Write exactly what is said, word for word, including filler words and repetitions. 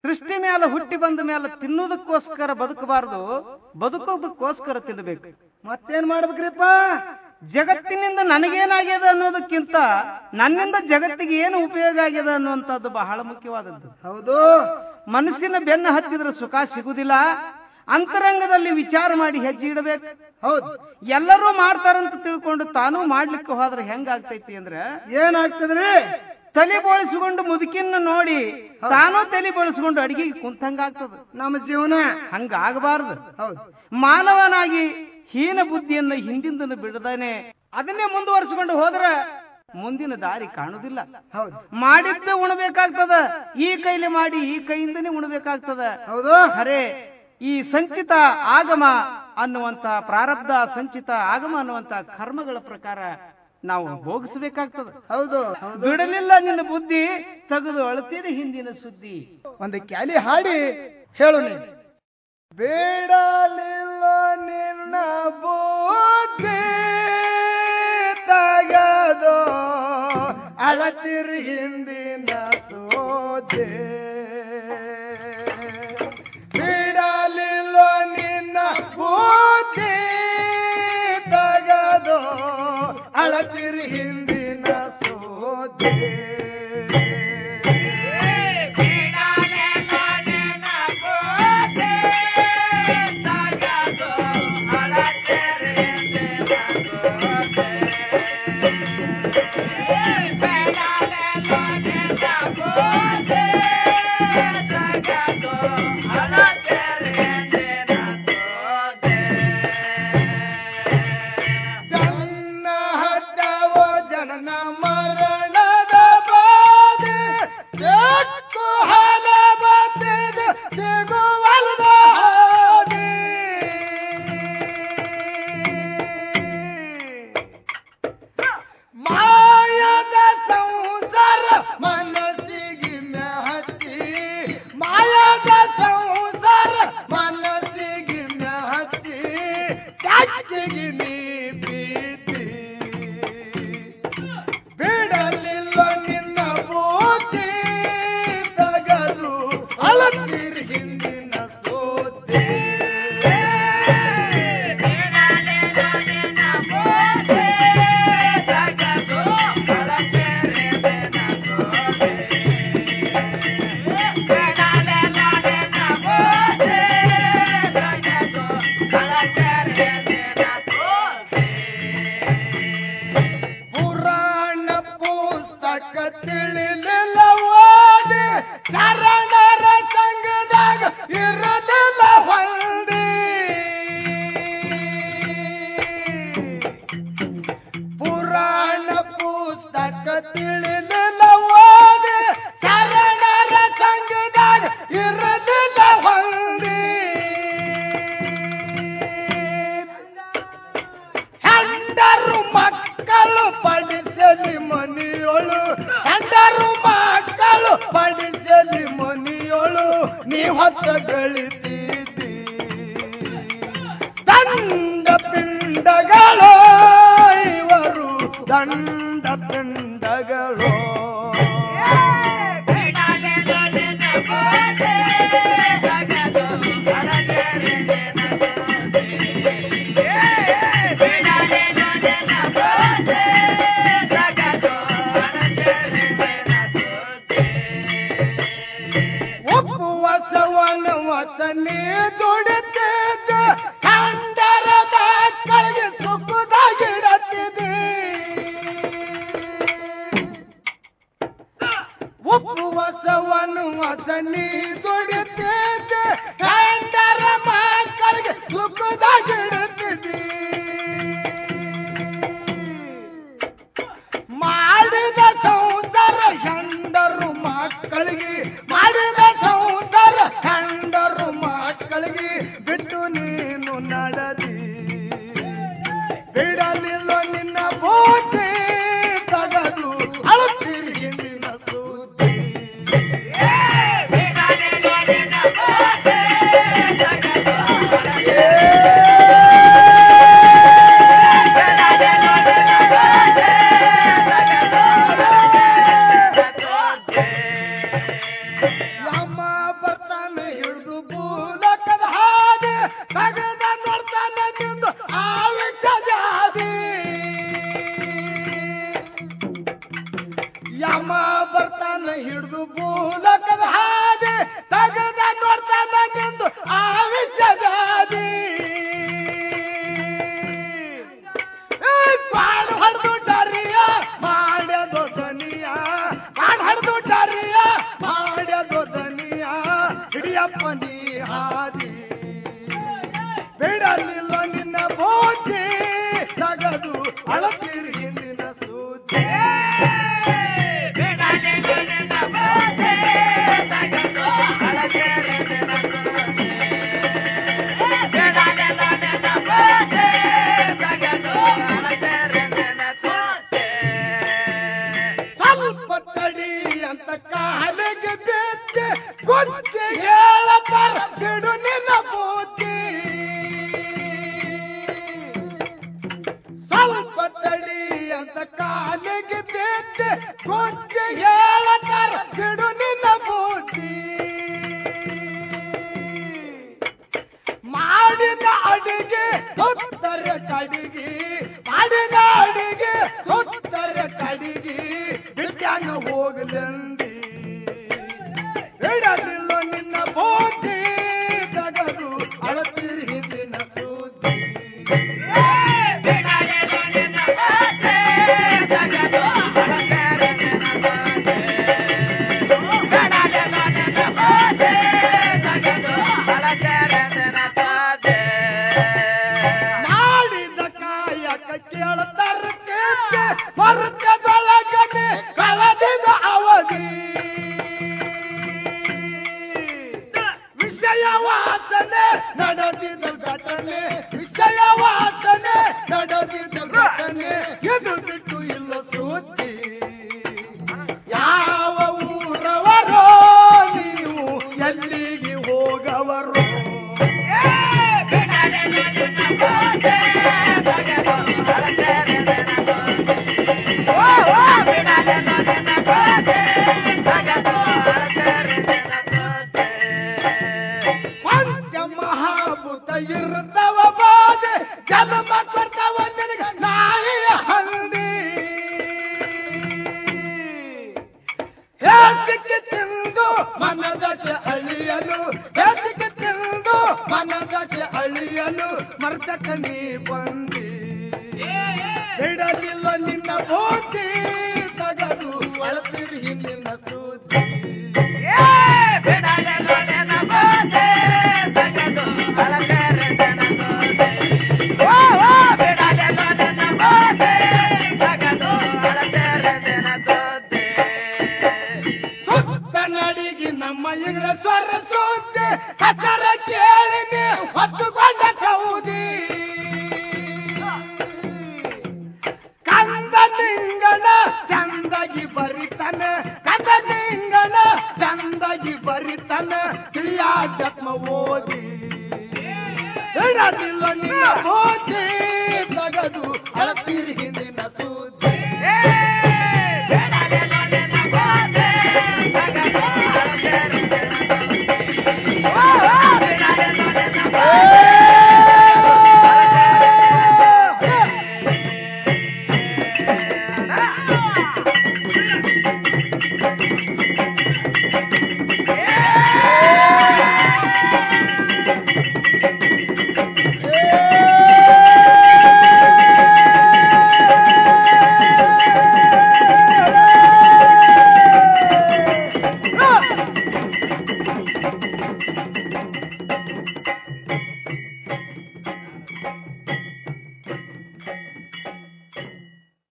ಸೃಷ್ಟಿ ಮೇಲೆ ಹುಟ್ಟಿ ಬಂದ ಮೇಲೆ ತಿನ್ನುವುದಕ್ಕೋಸ್ಕರ ಬದುಕಬಾರದು, ಬದುಕೋದಕ್ಕೋಸ್ಕರ ತಿನ್ನಬೇಕು. ಮತ್ತೇನ್ ಮಾಡ್ಬೇಕ್ರಿಪ್ಪ? ಜಗತ್ತಿನಿಂದ ನನಗೇನಾಗ್ಯದ ಅನ್ನೋದಕ್ಕಿಂತ ನನ್ನಿಂದ ಜಗತ್ತಿಗೆ ಏನು ಉಪಯೋಗ ಆಗ್ಯದ ಅನ್ನುವಂಥದ್ದು ಬಹಳ ಮುಖ್ಯವಾದದ್ದು. ಹೌದು. ಮನಸ್ಸಿನ ಬೆನ್ನ ಹತ್ತಿದ್ರೆ ಸುಖ ಸಿಗುವುದಿಲ್ಲ. ಅಂತರಂಗದಲ್ಲಿ ವಿಚಾರ ಮಾಡಿ ಹೆಜ್ಜೆ ಇಡಬೇಕು. ಹೌದು. ಎಲ್ಲರೂ ಮಾಡ್ತಾರಂತ ತಿಳ್ಕೊಂಡು ತಾನೂ ಮಾಡ್ಲಿಕ್ಕೆ ಹೋದ್ರೆ ಹೆಂಗಾಗ್ತೈತಿ ಅಂದ್ರೆ ಏನಾಗ್ತದ್ರಿ? ತಲೆ ಬೋಳಿಸಿಕೊಂಡು ಮುದುಕಿನ ನೋಡಿ ತಾನೂ ತಲೆ ಬೋಳಿಸಿಕೊಂಡು ಅಡಿಗೆಗೆ ಕುಂತಂಗಾಗ್ತದ. ನಮ್ಮ ಜೀವನ ಹಂಗಾಗಬಾರದು. ಹೌದು. ಮಾನವನಾಗಿ ಹೀನ ಬುದ್ಧಿಯನ್ನ ಹಿಂದಿಂದ ಬಿಡದೇನೆ ಅದನ್ನೇ ಮುಂದುವರಿಸಿಕೊಂಡು ಹೋದ್ರೆ ಮುಂದಿನ ದಾರಿ ಕಾಣುವುದಿಲ್ಲ. ಹೌದು. ಮಾಡಿದ್ದೆ ಉಣಬೇಕಾಗ್ತದ, ಈ ಕೈಲಿ ಮಾಡಿ ಈ ಕೈಯಿಂದನೇ ಉಣಬೇಕಾಗ್ತದ. ಹೌದು. ಅರೆ ಈ ಸಂಚಿತ ಆಗಮ ಅನ್ನುವಂತ ಪ್ರಾರಬ್ಧ, ಸಂಚಿತ ಆಗಮ ಅನ್ನುವಂತ ಕರ್ಮಗಳ ಪ್ರಕಾರ ನಾವು ಭೋಗಿಸಬೇಕಾಗ್ತದೆ. ಹೌದು. ಬಿಡಲಿಲ್ಲ ನಿನ್ನ ಬುದ್ಧಿ, ತೆಗೆದು ಅಳತಿದ ಹಿಂದಿನ ಸುದ್ದಿ. ಒಂದು ಕ್ಯಾಲಿ ಹಾಡಿ ಹೇಳು ನೀ. ಬೇಡಲಿಲ್ಲ ನಿನ್ನ ಬುದ್ಧಿ ತಗದು ಅಳತಿರಿ ಹಿಂದಿನ ಸೋದೆ. ಬಿಡಲಿಲ್ಲ ನಿನ್ನ ಬುದ್ಧಿ ತಗದು ಅಳತಿರಿ ಹಿಂದಿನ ಸೋದೆ. Hey! ನಡೆಯಪ್ಪನಿ ಹಾದಿ ಬಿಡಲಿಲ್ಲ ನಿನ್ನ ಬೋಧಿ ತಗದು ಅಳತಿರಿ ಹಿಂದಿನ ಸೂಚಿ ಬಿಡಲಿಲ್ಲ ನಿನ್ನ ಬೋಧಿ ತಗದು ಅಳತಿರಿ ಹಿಂದಿನ ಸೂಚಿ ಬಿಡಲಿಲ್ಲ ನಿನ್ನ ಬೋಧಿ ತಗದು ಅಳತಿರಿ ಹಿಂದಿನ ಸೂಚಿ ಸ್ವಲ್ಪ ತಡಿ ಅಂತ ಕಾಲಿಗೆ ಬಿದ್ದೆ ಗೊತ್ತಿ ಹೇಳತಾರ ಬಿಡು ನಿನ್ನ ಬೂತಿ ಸ್ವಲ್ಪ ತಡಿ ಅಂತ ಕಾಲಿಗೆ ಬಿದ್ದೆ ಗೊತ್ತಿ ಹೇಳತಾರ ಬಿಡು ನಿನ್ನ ಬೂತಿ ಮಾಡಿದ ಅಡಿಗೆ ಸುತ್ತರ ಕಡಿಗೆ ಮಾಡಿದ ಅಡಿಗೆ ಸುತ್ತರ ಕಡಿಗೆ ಬಿಟ್ಟಾನ ಹೋಗಲೆಂದಿ ಬಿಡಲಿಲ್ಲ ನಿನ್ನ ಬೋಧಿ ತಗದು ಅಳತಿರಿ ಹಿಂದಿನ ಸೂಚಿ ಬಿಡಲಿಲ್ಲ ನಿನ್ನ ಬೋಧಿ ತಗದು ಅಳತಿರಿ ಹಿಂದಿನ ಸೂಚಿ ಬಿಡಲಿಲ್ಲ ನಿನ್ನ ಬೋಧಿ ತಗದು ಅಳತಿರಿ ಹಿಂದಿನ ಸೂಚಿ ಮಾಡಿದ ಕಾಯಕ ಕೇಳ್ತಾರ ಕೇಳ್ತೆ ಮರುಕದೊಳಗನೆ ಕಳೆದಿದ ಅವಧಿ ವಿಷಯವಾಸನೆ ನಡೆದಿದ ಘಟನೆ ವಿಷಯವಾಸನೆ ನಡೆದಿದ ಘಟನೆ ಇದು ಬಿಟ್ಟು ಇಲ್ಲ ಸುದ್ದಿ ಯಾವ ಊರವರೋ ನೀವು ಎಲ್ಲಿಗೆ ಹೋಗವರು ಪಂಚಮಹಾಭೂತ ಇರ್ತವ ಬಾಧೆ ಜನ್ಮ ಕೊಡ್ತವ ನಿನಗ ನಾಯಿಯ ಹಂದಿ ಹೇಸಿಗೆ ತಿಂದು ಮನದಕ್ಕೆ ಅಳಿಯಲು ಹೇಸಿಗೆ ತಿಂದು ಮನದಕ್ಕೆ ಅಳಿಯಲು ಮರ್ತಕ ನೀ ಬಂದಿ ಬಿಡಲಿಲ್ಲ ನಿನ್ನ ಬೂದಿ ತಗದು ಅಳತಿರಿ ಹಿಂದಿನ ಸೂಚಿ ಬಿಡಲಿಲ್ಲ ನಿನ್ನ ಬೂದಿ ತಗದು ಅಳತಿರಿ ಹಿಂದಿನ ಸೂಚಿ ಬಿಡಲಿಲ್ಲ ನಿನ್ನ ಬೂದಿ ತಗದು ಅಳತಿರಿ ಹಿಂದಿನ ಸೂಚಿ ಸುತ್ತ ನಡಿಗೆ ನಮ್ಮ ಇಂಗ್ಲ ಸ್ವರ ಸೂಚಿ ಕಸರ ಕೇಳಿನಿ ಹೊತ್ತುಕೊಂಡ ಕೌದಿ ಕಂದಲಿಂಗನ ಚಂದಗಿ ಬರಿತನ ಕಂದಲಿಂಗನ ಚಂದಗಿ ಬರಿತನ ತಿಳಿಯಾಧ್ಯಾತ್ಮ ಓದಿ ಬಿಡಲಿಲ್ಲ ನಿನ್ನ ಬೋಧಿ ತಗದು ಅಳತಿರಿ